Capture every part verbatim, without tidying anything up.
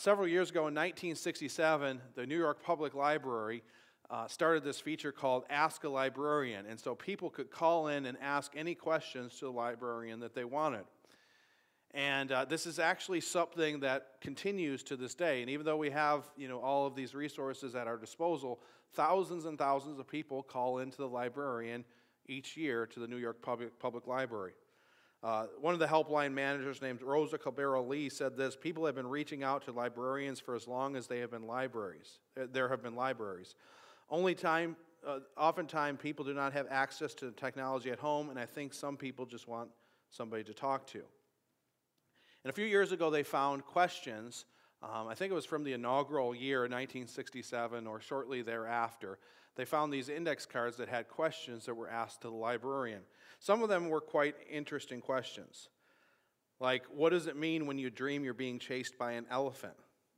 Several years ago in nineteen sixty-seven, the New York Public Library uh, started this feature called Ask a Librarian. And so people could call in and ask any questions to the librarian that they wanted. And uh, this is actually something that continues to this day. And even though we have, you know, all of these resources at our disposal, thousands and thousands of people call into the librarian each year to the New York Public, Public Library. Uh, one of the helpline managers named Rosa Cabero Lee said this: people have been reaching out to librarians for as long as they have been libraries. Uh, there have been libraries. Only time, uh, oftentimes people do not have access to technology at home, and I think some people just want somebody to talk to. And a few years ago they found questions, um, I think it was from the inaugural year, nineteen sixty-seven, or shortly thereafter. They found these index cards that had questions that were asked to the librarian. Some of them were quite interesting questions, like, what does it mean when you dream you're being chased by an elephant?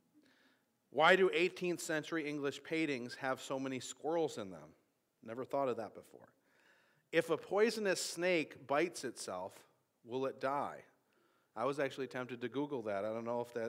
Why do eighteenth century English paintings have so many squirrels in them? Never thought of that before. If a poisonous snake bites itself, will it die? I was actually tempted to Google that. I don't know if that...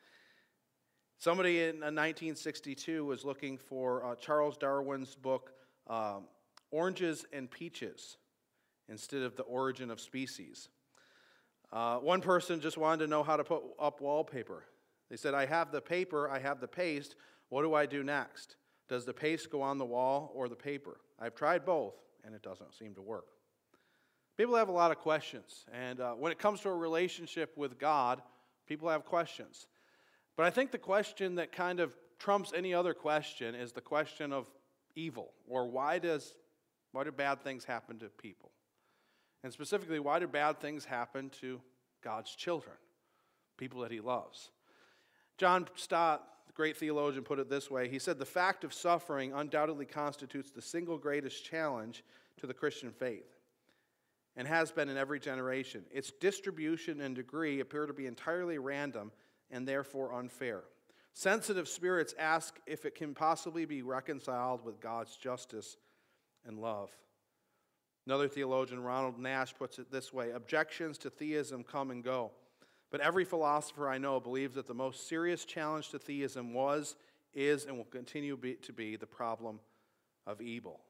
Somebody in nineteen sixty-two was looking for uh, Charles Darwin's book, um, Oranges and Peaches, instead of The Origin of Species. Uh, one person just wanted to know how to put up wallpaper. They said, I have the paper, I have the paste, what do I do next? Does the paste go on the wall or the paper? I've tried both, and it doesn't seem to work. People have a lot of questions, and uh, when it comes to a relationship with God, people have questions. But I think the question that kind of trumps any other question is the question of evil, or why does why do bad things happen to people? And specifically, why do bad things happen to God's children, people that He loves? John Stott, the great theologian, put it this way. He said, the fact of suffering undoubtedly constitutes the single greatest challenge to the Christian faith, and has been in every generation. Its distribution and degree appear to be entirely random and therefore unfair. Sensitive spirits ask if it can possibly be reconciled with God's justice and love. Another theologian, Ronald Nash, puts it this way: objections to theism come and go, but every philosopher I know believes that the most serious challenge to theism was, is, and will continue be, to be the problem of evil.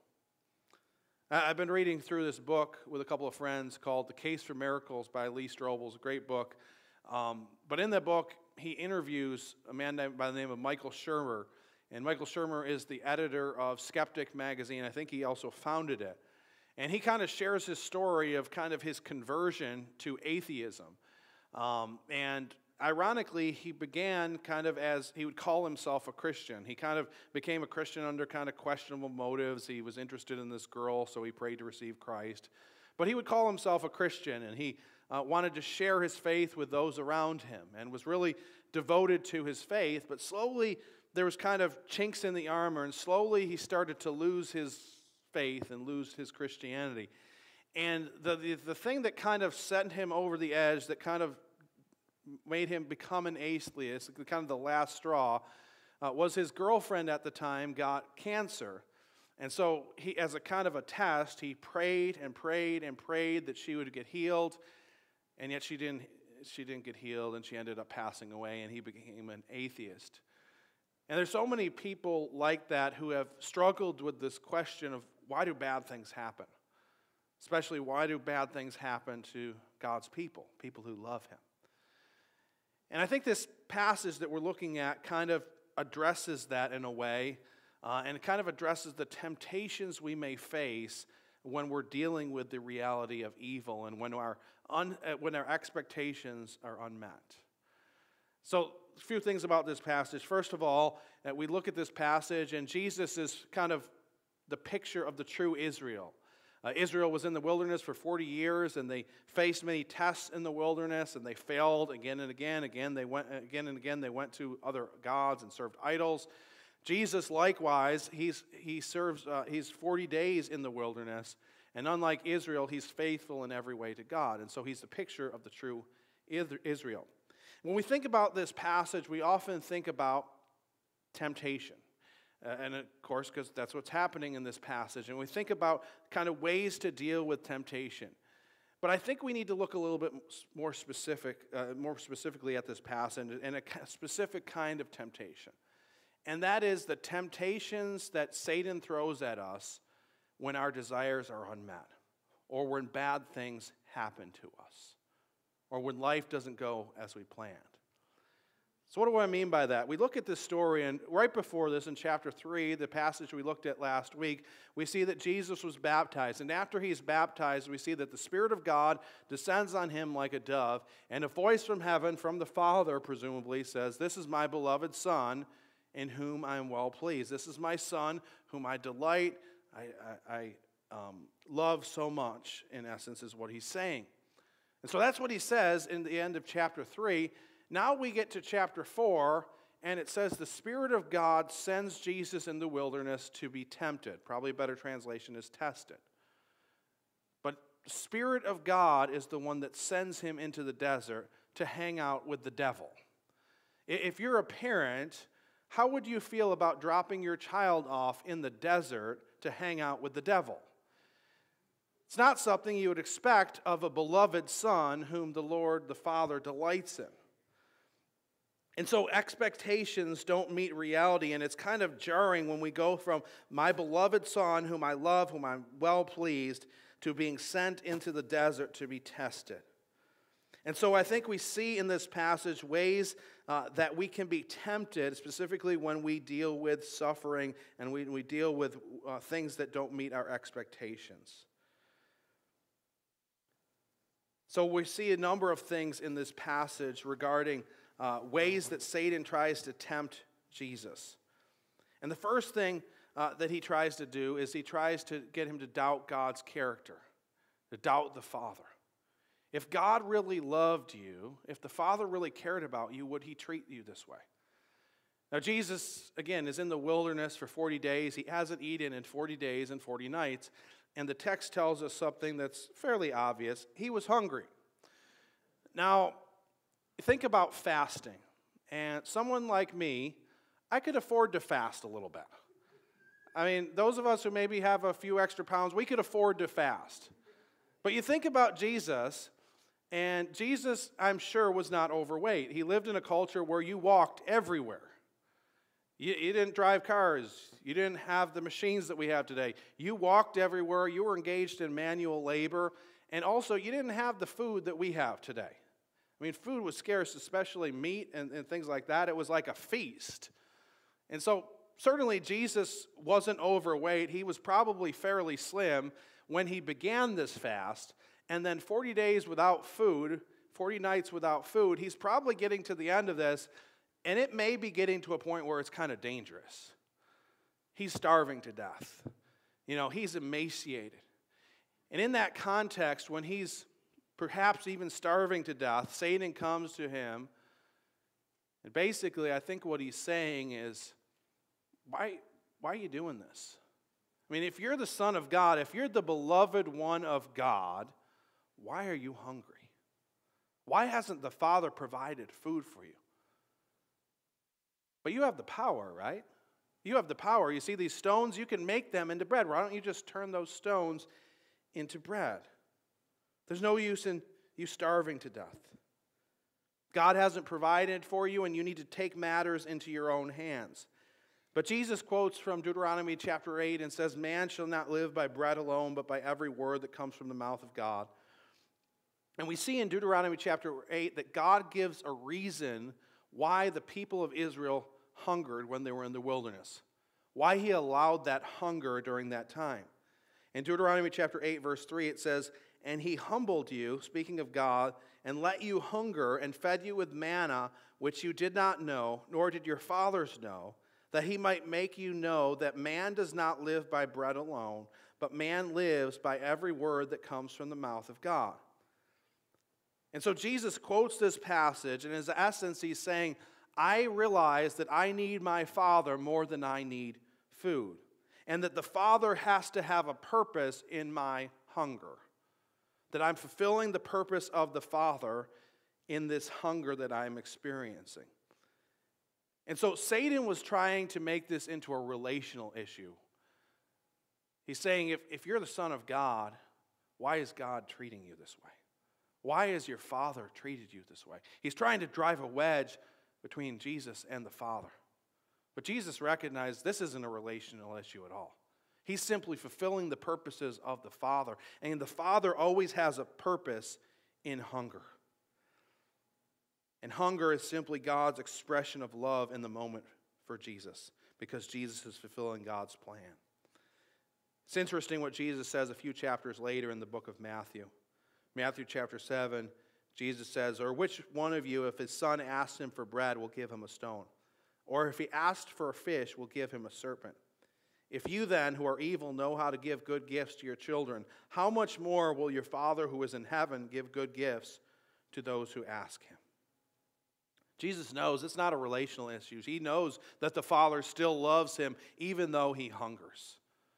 I've been reading through this book with a couple of friends called The Case for Miracles by Lee Strobel. It's a great book. Um, but in that book, he interviews a man by the name of Michael Shermer. And Michael Shermer is the editor of Skeptic magazine. I think he also founded it. And he kind of shares his story of kind of his conversion to atheism. Um, and ironically, he began kind of as, he would call himself a Christian. He kind of became a Christian under kind of questionable motives. He was interested in this girl, so he prayed to receive Christ. But he would call himself a Christian, and he uh, wanted to share his faith with those around him, and was really devoted to his faith. But slowly, there was kind of chinks in the armor, and slowly he started to lose his faith and lose his Christianity. And the, the, the thing that kind of sent him over the edge, that kind of made him become an atheist, kind of the last straw, uh, was his girlfriend at the time got cancer. And so he, as a kind of a test, he prayed and prayed and prayed that she would get healed, and yet she didn't, she didn't get healed, and she ended up passing away, and he became an atheist. And there's so many people like that who have struggled with this question of why do bad things happen? Especially, why do bad things happen to God's people, people who love Him? And I think this passage that we're looking at kind of addresses that in a way, uh, and it kind of addresses the temptations we may face when we're dealing with the reality of evil and when our, un, uh, when our expectations are unmet. So, a few things about this passage. First of all, uh, we look at this passage, and Jesus is kind of the picture of the true Israel. Uh, Israel was in the wilderness for forty years, and they faced many tests in the wilderness, and they failed again and again. Again, they went again and again. They went to other gods and served idols. Jesus, likewise, he's he serves. Uh, he's forty days in the wilderness, and unlike Israel, he's faithful in every way to God, and so he's the picture of the true Israel. When we think about this passage, we often think about temptation. Uh, and of course, because that's what's happening in this passage. And we think about kind of ways to deal with temptation. But I think we need to look a little bit more specific, uh, more specifically at this passage and a specific kind of temptation. And that is the temptations that Satan throws at us when our desires are unmet, or when bad things happen to us, or when life doesn't go as we planned. So what do I mean by that? We look at this story, and right before this, in chapter three, the passage we looked at last week, we see that Jesus was baptized. And after he's baptized, we see that the Spirit of God descends on him like a dove, and a voice from heaven, from the Father, presumably, says, "This is my beloved Son, in whom I am well pleased. This is my Son, whom I delight, I, I, I um, love so much," in essence, is what he's saying. And so that's what he says in the end of chapter three. Now we get to chapter four, and it says the Spirit of God sends Jesus in the wilderness to be tempted. Probably a better translation is tested. But the Spirit of God is the one that sends him into the desert to hang out with the devil. If you're a parent, how would you feel about dropping your child off in the desert to hang out with the devil? It's not something you would expect of a beloved son whom the Lord, the Father, delights in. And so expectations don't meet reality, and it's kind of jarring when we go from my beloved Son, whom I love, whom I'm well pleased, to being sent into the desert to be tested. And so I think we see in this passage ways uh, that we can be tempted, specifically when we deal with suffering and we, we deal with uh, things that don't meet our expectations. So we see a number of things in this passage regarding Uh, ways that Satan tries to tempt Jesus. And the first thing uh, that he tries to do is he tries to get him to doubt God's character, to doubt the Father. If God really loved you, if the Father really cared about you, would he treat you this way? Now Jesus, again, is in the wilderness for forty days. He hasn't eaten in forty days and forty nights. And the text tells us something that's fairly obvious. He was hungry. Now, think about fasting. And someone like me, I could afford to fast a little bit. I mean, those of us who maybe have a few extra pounds, we could afford to fast. But you think about Jesus, and Jesus, I'm sure, was not overweight. He lived in a culture where you walked everywhere. You, you didn't drive cars. You didn't have the machines that we have today. You walked everywhere. You were engaged in manual labor. And also, you didn't have the food that we have today. I mean, food was scarce, especially meat and, and things like that. It was like a feast. And so, certainly, Jesus wasn't overweight. He was probably fairly slim when he began this fast. And then forty days without food, forty nights without food, he's probably getting to the end of this, and it may be getting to a point where it's kind of dangerous. He's starving to death. You know, he's emaciated. And in that context, when he's perhaps even starving to death, Satan comes to him, and basically I think what he's saying is, why, why are you doing this? I mean, if you're the Son of God, if you're the beloved one of God, why are you hungry? Why hasn't the Father provided food for you? But you have the power, right? You have the power. You see these stones, you can make them into bread. Why don't you just turn those stones into bread? There's no use in you starving to death. God hasn't provided for you, and you need to take matters into your own hands. But Jesus quotes from Deuteronomy chapter eight and says, "Man shall not live by bread alone, but by every word that comes from the mouth of God." And we see in Deuteronomy chapter eight that God gives a reason why the people of Israel hungered when they were in the wilderness, why he allowed that hunger during that time. In Deuteronomy chapter eight, verse three, it says, "And he humbled you," speaking of God, "and let you hunger, and fed you with manna, which you did not know, nor did your fathers know, that he might make you know that man does not live by bread alone, but man lives by every word that comes from the mouth of God." And so Jesus quotes this passage, and in essence he's saying, I realize that I need my Father more than I need food, and that the Father has to have a purpose in my hunger, that I'm fulfilling the purpose of the Father in this hunger that I'm experiencing. And so Satan was trying to make this into a relational issue. He's saying, if, if you're the Son of God, why is God treating you this way? Why has your Father treated you this way? He's trying to drive a wedge between Jesus and the Father. But Jesus recognized this isn't a relational issue at all. He's simply fulfilling the purposes of the Father. And the Father always has a purpose in hunger. And hunger is simply God's expression of love in the moment for Jesus, because Jesus is fulfilling God's plan. It's interesting what Jesus says a few chapters later in the book of Matthew. Matthew chapter seven, Jesus says, "Or which one of you, if his son asks him for bread, will give him a stone? Or if he asked for a fish, will give him a serpent? If you then, who are evil, know how to give good gifts to your children, how much more will your Father who is in heaven give good gifts to those who ask him?" Jesus knows it's not a relational issue. He knows that the Father still loves him even though he hungers.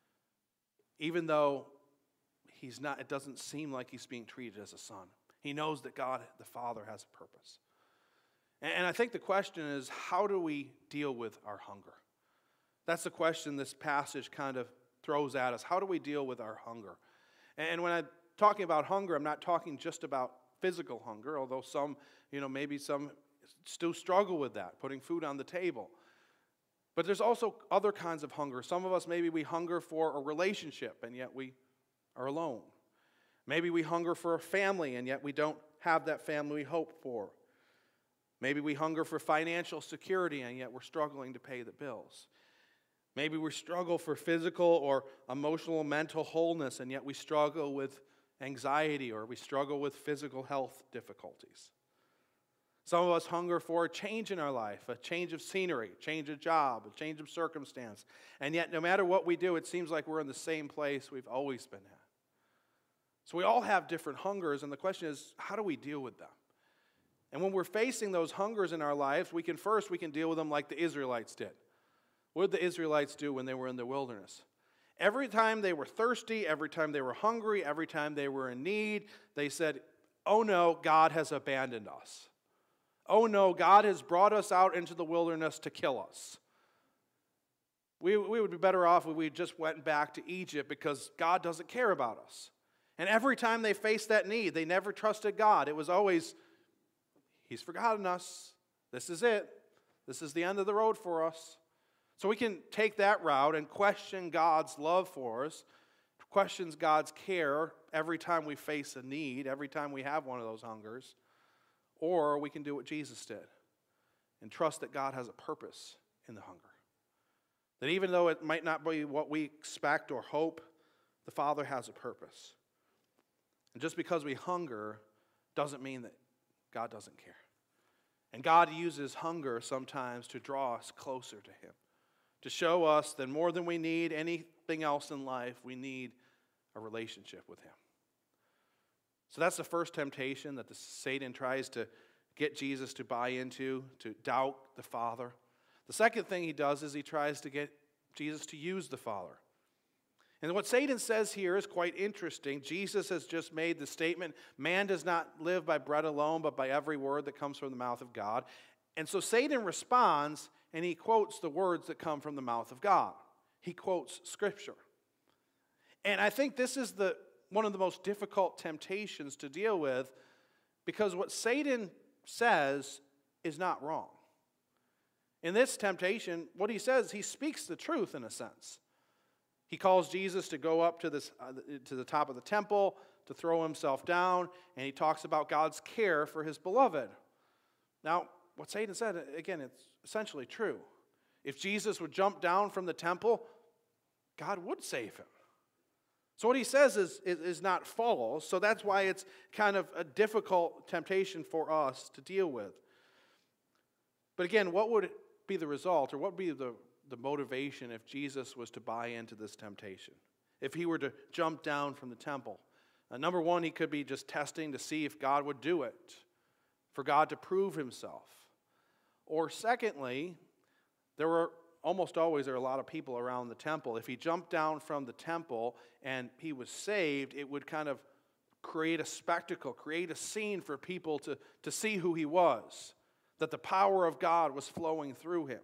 Even though he's not, it doesn't seem like he's being treated as a son. He knows that God, the Father, has a purpose. And I think the question is, how do we deal with our hunger? That's the question this passage kind of throws at us. How do we deal with our hunger? And when I'm talking about hunger, I'm not talking just about physical hunger, although some, you know, maybe some still struggle with that, putting food on the table. But there's also other kinds of hunger. Some of us, maybe we hunger for a relationship, and yet we are alone. Maybe we hunger for a family, and yet we don't have that family we hope for. Maybe we hunger for financial security, and yet we're struggling to pay the bills. Maybe we struggle for physical or emotional, mental wholeness, and yet we struggle with anxiety, or we struggle with physical health difficulties. Some of us hunger for a change in our life, a change of scenery, change of job, a change of circumstance. And yet, no matter what we do, it seems like we're in the same place we've always been at. So we all have different hungers, and the question is, how do we deal with them? And when we're facing those hungers in our lives, we can first, we can deal with them like the Israelites did. What did the Israelites do when they were in the wilderness? Every time they were thirsty, every time they were hungry, every time they were in need, they said, "Oh no, God has abandoned us. Oh no, God has brought us out into the wilderness to kill us. We, we would be better off if we just went back to Egypt because God doesn't care about us." And every time they faced that need, they never trusted God. It was always, He's forgotten us. This is it. This is the end of the road for us. So we can take that route and question God's love for us, questions God's care every time we face a need, every time we have one of those hungers. Or we can do what Jesus did and trust that God has a purpose in the hunger. That even though it might not be what we expect or hope, the Father has a purpose. And just because we hunger doesn't mean that God doesn't care. And God uses hunger sometimes to draw us closer to Him, to show us that more than we need anything else in life, we need a relationship with Him. So that's the first temptation that the Satan tries to get Jesus to buy into, to doubt the Father. The second thing he does is he tries to get Jesus to use the Father. And what Satan says here is quite interesting. Jesus has just made the statement, man does not live by bread alone, but by every word that comes from the mouth of God. And so Satan responds, and he quotes the words that come from the mouth of God. He quotes Scripture. And I think this is the one of the most difficult temptations to deal with, because what Satan says is not wrong. In this temptation, what he says, he speaks the truth in a sense. He calls Jesus to go up to, this, uh, to the top of the temple, to throw himself down, and he talks about God's care for his beloved. Now, what Satan said, again, it's essentially true. If Jesus would jump down from the temple, God would save him. So what he says is, is, is not false, so that's why it's kind of a difficult temptation for us to deal with. But again, what would be the result, or what would be the, the motivation if Jesus was to buy into this temptation? If he were to jump down from the temple? Uh, number one, he could be just testing to see if God would do it, for God to prove himself. Or secondly, there were almost always there are a lot of people around the temple. If he jumped down from the temple and he was saved, it would kind of create a spectacle, create a scene for people to, to see who he was, that the power of God was flowing through him.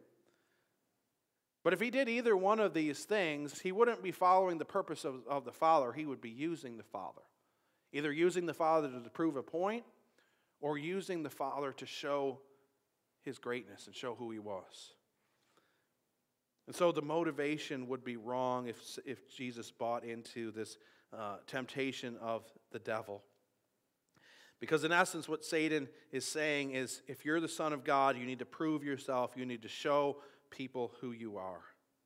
But if he did either one of these things, he wouldn't be following the purpose of, of the Father. He would be using the Father. either using the Father to prove a point or using the Father to show his greatness and show who he was. And so the motivation would be wrong if, if Jesus bought into this uh, temptation of the devil. Because in essence, what Satan is saying is, if you're the Son of God, you need to prove yourself. You need to show people who you are.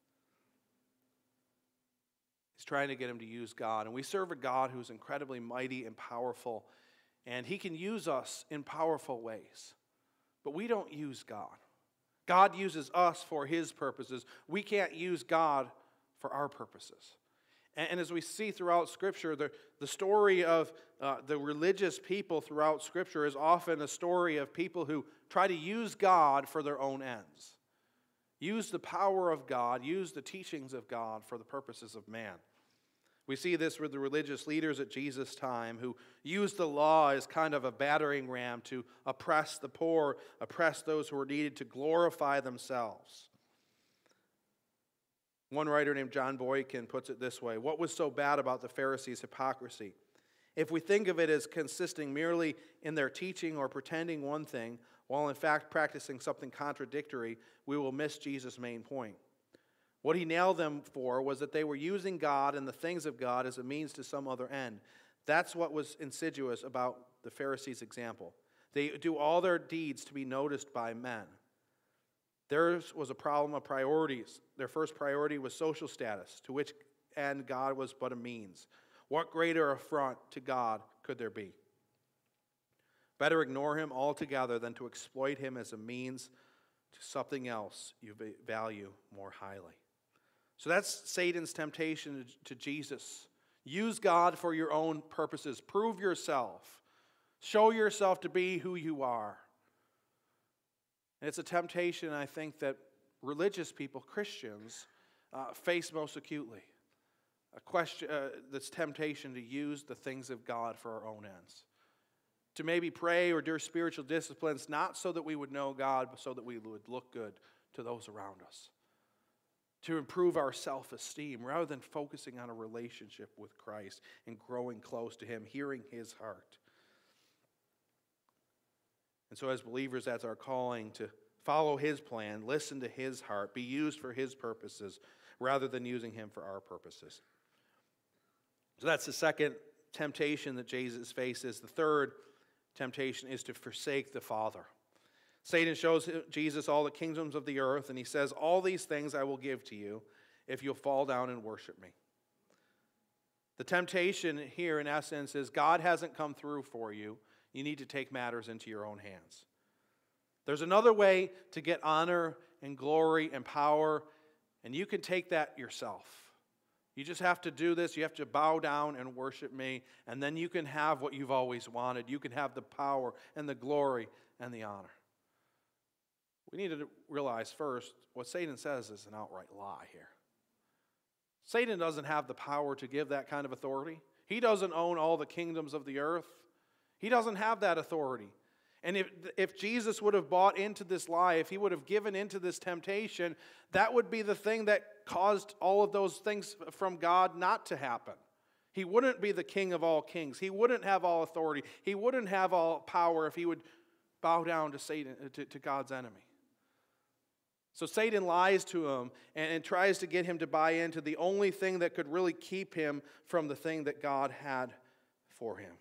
He's trying to get him to use God. And we serve a God who's incredibly mighty and powerful. And he can use us in powerful ways. But we don't use God. God uses us for his purposes. We can't use God for our purposes. And, and as we see throughout Scripture, the, the story of uh, the religious people throughout Scripture is often a story of people who try to use God for their own ends. Use the power of God, use the teachings of God for the purposes of man. We see this with the religious leaders at Jesus' time who used the law as kind of a battering ram to oppress the poor, oppress those who were needed to glorify themselves. One writer named John Boykin puts it this way: what was so bad about the Pharisees' hypocrisy? If we think of it as consisting merely in their teaching or pretending one thing, while in fact practicing something contradictory, we will miss Jesus' main point. What he nailed them for was that they were using God and the things of God as a means to some other end. That's what was insidious about the Pharisees' example. They do all their deeds to be noticed by men. Theirs was a problem of priorities. Their first priority was social status, to which end God was but a means. What greater affront to God could there be? Better ignore him altogether than to exploit him as a means to something else you value more highly. So that's Satan's temptation to Jesus. Use God for your own purposes. Prove yourself. Show yourself to be who you are. And it's a temptation, I think, that religious people, Christians, uh, face most acutely. A question, uh, this temptation to use the things of God for our own ends. To maybe pray or do spiritual disciplines, not so that we would know God, but so that we would look good to those around us. To improve our self-esteem rather than focusing on a relationship with Christ and growing close to him, hearing his heart. And so as believers, that's our calling to follow his plan, listen to his heart, be used for his purposes rather than using him for our purposes. So that's the second temptation that Jesus faces. The third temptation is to forsake the Father. Satan shows Jesus all the kingdoms of the earth, and he says, all these things I will give to you if you'll fall down and worship me. The temptation here, in essence, is God hasn't come through for you. You need to take matters into your own hands. There's another way to get honor and glory and power, and you can take that yourself. You just have to do this. You have to bow down and worship me, and then you can have what you've always wanted. You can have the power and the glory and the honor. We need to realize first, what Satan says is an outright lie here. Satan doesn't have the power to give that kind of authority. He doesn't own all the kingdoms of the earth. He doesn't have that authority. And if, if Jesus would have bought into this lie, if he would have given into this temptation, that would be the thing that caused all of those things from God not to happen. He wouldn't be the king of all kings. He wouldn't have all authority. He wouldn't have all power if he would bow down to Satan, to, to God's enemy. So Satan lies to him and, and tries to get him to buy into the only thing that could really keep him from the thing that God had for him.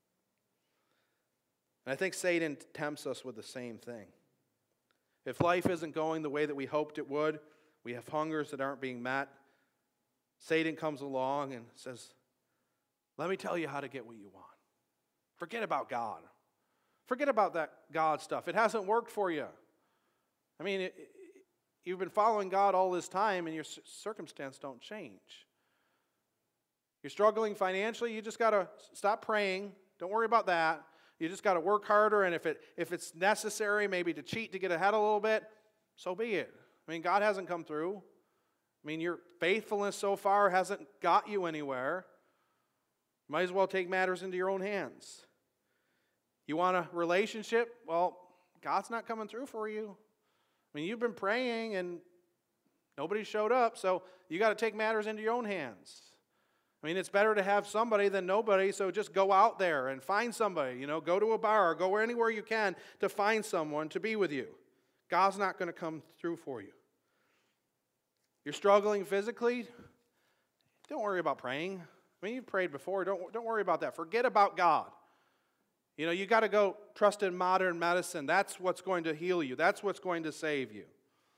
And I think Satan tempts us with the same thing. If life isn't going the way that we hoped it would, we have hungers that aren't being met, Satan comes along and says, let me tell you how to get what you want. Forget about God. Forget about that God stuff. It hasn't worked for you. I mean, it, it, you've been following God all this time and your circumstance don't change. You're struggling financially, you just got to stop praying. Don't worry about that. You just got to work harder, and if it if it's necessary maybe to cheat to get ahead a little bit, so be it. I mean, God hasn't come through. I mean, your faithfulness so far hasn't got you anywhere. Might as well take matters into your own hands. You want a relationship? Well, God's not coming through for you. I mean, you've been praying and nobody showed up, so you got to take matters into your own hands. I mean, it's better to have somebody than nobody, so just go out there and find somebody. You know, go to a bar, go anywhere you can to find someone to be with you. God's not going to come through for you. You're struggling physically? Don't worry about praying. I mean, you've prayed before. Don't, don't worry about that. Forget about God. You know, you got to go trust in modern medicine. That's what's going to heal you. That's what's going to save you.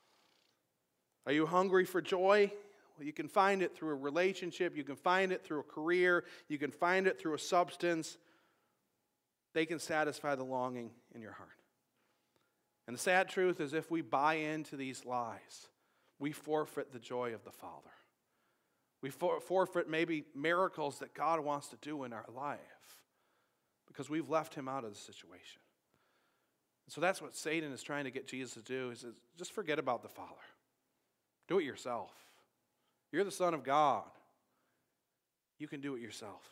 Are you hungry for joy? Well, you can find it through a relationship. You can find it through a career. You can find it through a substance. They can satisfy the longing in your heart. And the sad truth is, if we buy into these lies, we forfeit the joy of the Father. We for- forfeit maybe miracles that God wants to do in our life because we've left him out of the situation. And so that's what Satan is trying to get Jesus to do. He says, just forget about the Father. Do it yourself. You're the Son of God. You can do it yourself.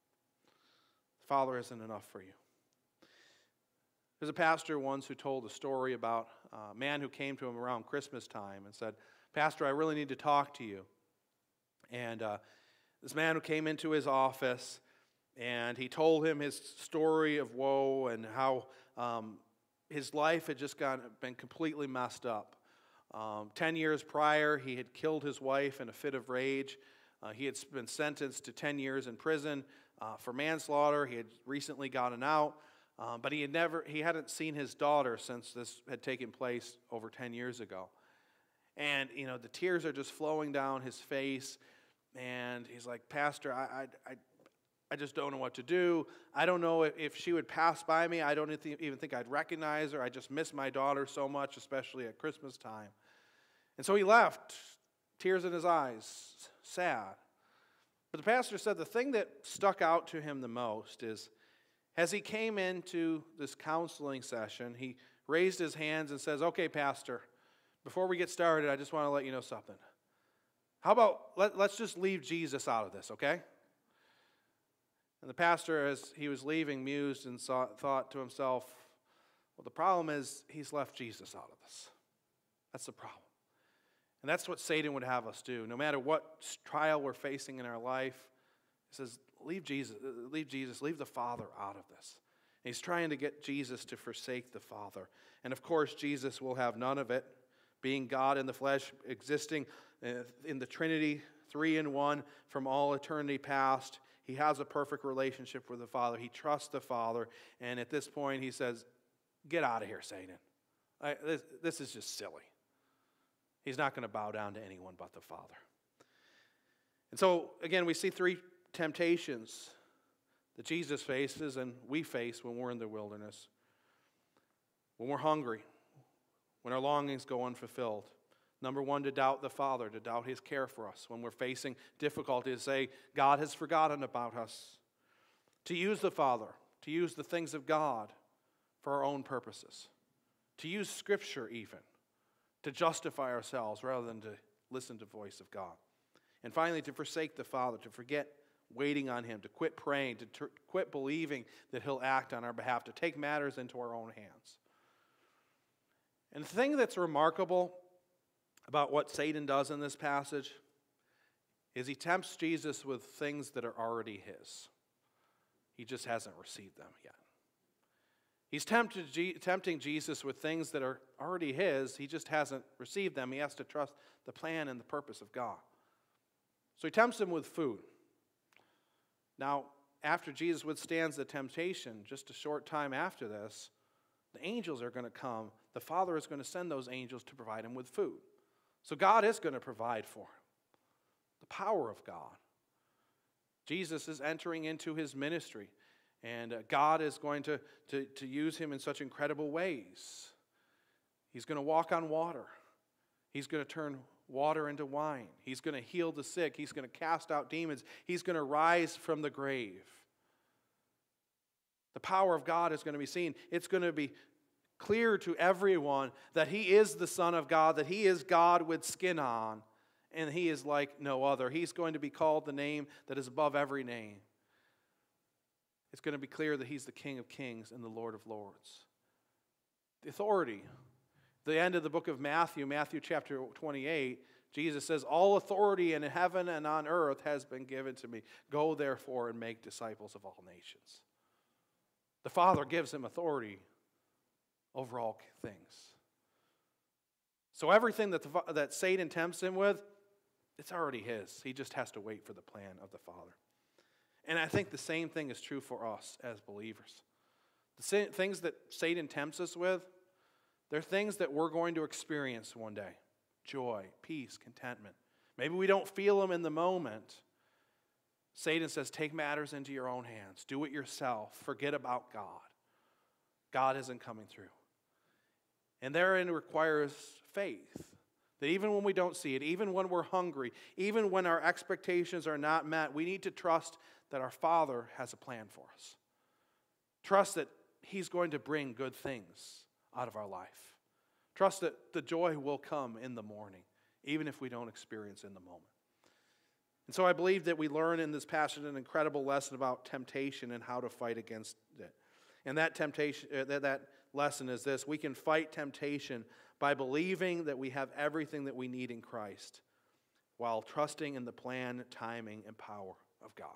The Father isn't enough for you. There's a pastor once who told a story about a man who came to him around Christmas time and said, Pastor, I really need to talk to you. And uh, this man who came into his office, and he told him his story of woe and how um, his life had just gotten, been completely messed up. Um, ten years prior, he had killed his wife in a fit of rage. Uh, he had been sentenced to ten years in prison uh, for manslaughter. He had recently gotten out, uh, but he had never, he hadn't seen his daughter since this had taken place over ten years ago. And, you know, the tears are just flowing down his face. And he's like, Pastor, I, I, I just don't know what to do. I don't know if, if she would pass by me. I don't even think I'd recognize her. I just miss my daughter so much, especially at Christmas time. And so he left, tears in his eyes, sad. But the pastor said the thing that stuck out to him the most is, as he came into this counseling session, he raised his hands and says, okay, Pastor, before we get started, I just want to let you know something. How about, let, let's just leave Jesus out of this, okay? And the pastor, as he was leaving, mused and saw, thought to himself, well, the problem is he's left Jesus out of this. That's the problem. And that's what Satan would have us do. No matter what trial we're facing in our life, he says, leave Jesus, leave Jesus, leave the Father out of this. And he's trying to get Jesus to forsake the Father. And of course, Jesus will have none of it, being God in the flesh, existing in the Trinity, three in one from all eternity past. He has a perfect relationship with the Father. He trusts the Father. And at this point, he says, get out of here, Satan. I, this, this is just silly. He's not going to bow down to anyone but the Father. And so, again, we see three temptations that Jesus faces and we face when we're in the wilderness. When we're hungry, when our longings go unfulfilled. Number one, to doubt the Father, to doubt his care for us. When we're facing difficulty, to say, God has forgotten about us. To use the Father, to use the things of God for our own purposes. To use Scripture even, to justify ourselves rather than to listen to the voice of God. And finally, to forsake the Father, to forget waiting on him, to quit praying, to ter- quit believing that he'll act on our behalf, to take matters into our own hands. And the thing that's remarkable about what Satan does in this passage is he tempts Jesus with things that are already his. He just hasn't received them yet. He's tempted, G- tempting Jesus with things that are already his. He just hasn't received them. He has to trust the plan and the purpose of God. So he tempts him with food. Now, after Jesus withstands the temptation, just a short time after this, the angels are going to come. The Father is going to send those angels to provide him with food. So God is going to provide for him. The power of God. Jesus is entering into his ministry. And God is going to, to, to use him in such incredible ways. He's going to walk on water. He's going to turn water into wine. He's going to heal the sick. He's going to cast out demons. He's going to rise from the grave. The power of God is going to be seen. It's going to be clear to everyone that he is the Son of God, that he is God with skin on, and he is like no other. He's going to be called the name that is above every name. It's going to be clear that he's the King of Kings and the Lord of Lords. The authority. The end of the book of Matthew, Matthew chapter twenty-eight, Jesus says, all authority in heaven and on earth has been given to me. Go therefore and make disciples of all nations. The Father gives him authority over all things. So everything that, the, that Satan tempts him with, it's already his. He just has to wait for the plan of the Father. And I think the same thing is true for us as believers. The things that Satan tempts us with, they're things that we're going to experience one day. Joy, peace, contentment. Maybe we don't feel them in the moment. Satan says, take matters into your own hands. Do it yourself. Forget about God. God isn't coming through. And therein requires faith. That even when we don't see it, even when we're hungry, even when our expectations are not met, we need to trust that our Father has a plan for us. Trust that He's going to bring good things out of our life. Trust that the joy will come in the morning, even if we don't experience it in the moment. And so I believe that we learn in this passage an incredible lesson about temptation and how to fight against it. And that temptation, uh, that, that lesson is this: we can fight temptation by believing that we have everything that we need in Christ, while trusting in the plan, timing, and power of God.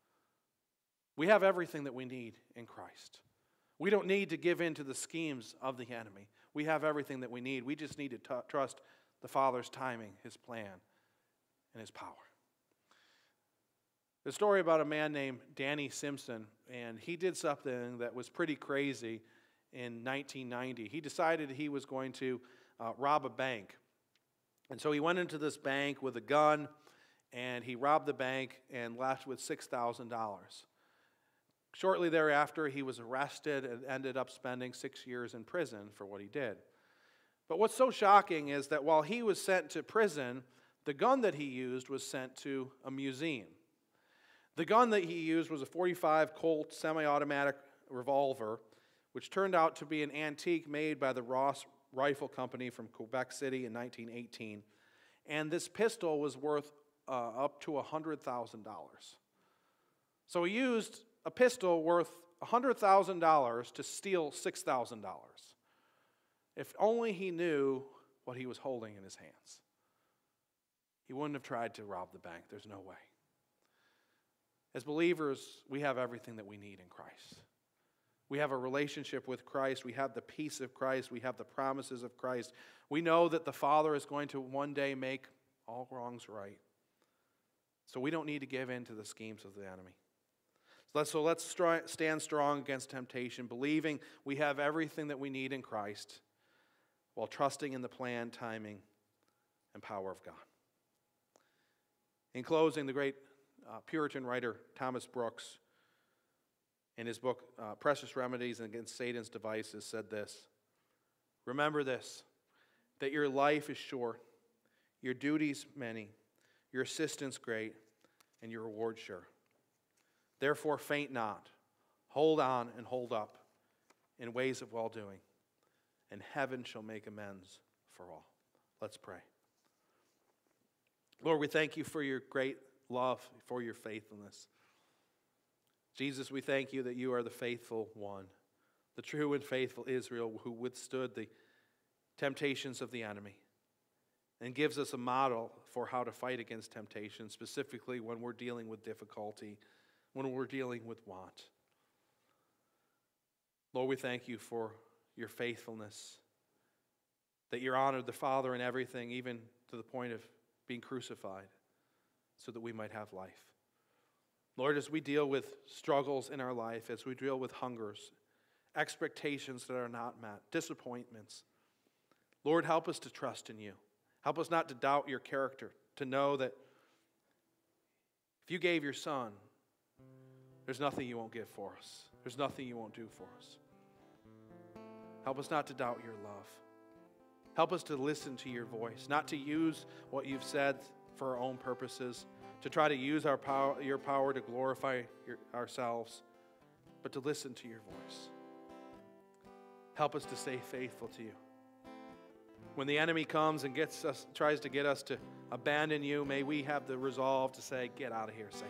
We have everything that we need in Christ. We don't need to give in to the schemes of the enemy. We have everything that we need. We just need to t- trust the Father's timing, His plan, and His power. There's a story about a man named Danny Simpson, and he did something that was pretty crazy in nineteen ninety. He decided he was going to uh, rob a bank. And so he went into this bank with a gun, and he robbed the bank and left with six thousand dollars. Shortly thereafter, he was arrested and ended up spending six years in prison for what he did. But what's so shocking is that while he was sent to prison, the gun that he used was sent to a museum. The gun that he used was a forty-five Colt semi-automatic revolver, which turned out to be an antique made by the Ross Rifle Company from Quebec City in nineteen eighteen. And this pistol was worth uh, up to one hundred thousand dollars. So he used a pistol worth one hundred thousand dollars to steal six thousand dollars. If only he knew what he was holding in his hands. He wouldn't have tried to rob the bank. There's no way. As believers, we have everything that we need in Christ. We have a relationship with Christ. We have the peace of Christ. We have the promises of Christ. We know that the Father is going to one day make all wrongs right. So we don't need to give in to the schemes of the enemy. So let's, so let's stand strong against temptation, believing we have everything that we need in Christ, while trusting in the plan, timing, and power of God. In closing, the great uh, Puritan writer Thomas Brooks, in his book, uh, Precious Remedies Against Satan's Devices, said this: remember this, that your life is short, your duties many, your assistance great, and your reward sure. Therefore faint not, hold on and hold up in ways of well-doing, and heaven shall make amends for all. Let's pray. Lord, we thank you for your great love, for your faithfulness. Jesus, we thank you that you are the faithful one, the true and faithful Israel who withstood the temptations of the enemy and gives us a model for how to fight against temptation, specifically when we're dealing with difficulty, when we're dealing with want. Lord, we thank you for your faithfulness, that you honored the Father in everything, even to the point of being crucified, so that we might have life. Lord, as we deal with struggles in our life, as we deal with hungers, expectations that are not met, disappointments, Lord, help us to trust in you. Help us not to doubt your character, to know that if you gave your Son, there's nothing you won't give for us. There's nothing you won't do for us. Help us not to doubt your love. Help us to listen to your voice, not to use what you've said for our own purposes, to try to use our power, your power to glorify your, ourselves, but to listen to your voice. Help us to stay faithful to you. When the enemy comes and gets us, tries to get us to abandon you, may we have the resolve to say, get out of here, Satan.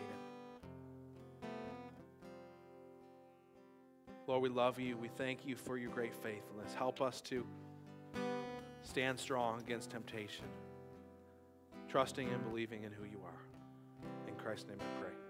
Lord, we love you. We thank you for your great faithfulness. Help us to stand strong against temptation. trusting and believing in who you are. In Christ's name I pray.